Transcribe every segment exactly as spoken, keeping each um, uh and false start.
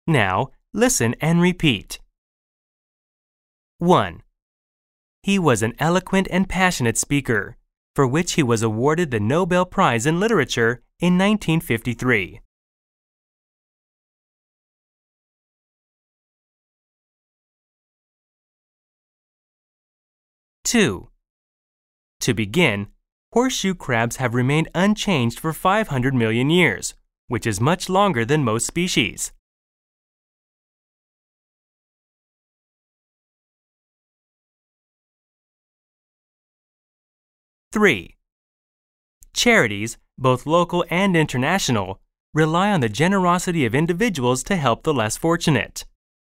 Now, listen and repeat. one. He was an eloquent and passionate speaker, for which he was awarded the Nobel Prize in Literature in nineteen fifty-three. two. To begin, horseshoe crabs have remained unchanged for five hundred million years, which is much longer than most species. three. Charities, both local and international, rely on the generosity of individuals to help the less fortunate.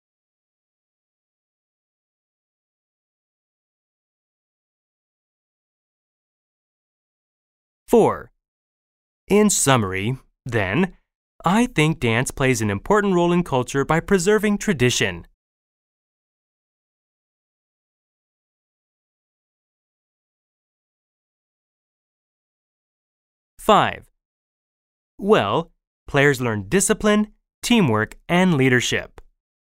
four. In summary, then, I think dance plays an important role in culture by preserving tradition. five. Well, players learn discipline, teamwork, and leadership.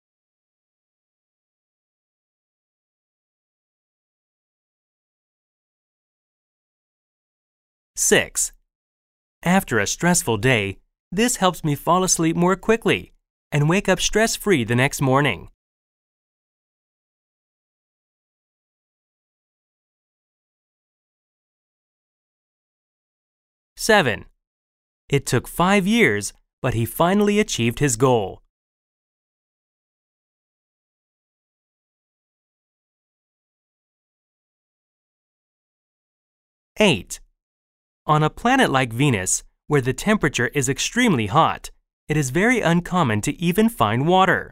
six. After a stressful day, this helps me fall asleep more quickly and wake up stress-free the next morning. seven. It took five years, but he finally achieved his goal. eight. On a planet like Venus, where the temperature is extremely hot, it is very uncommon to even find water.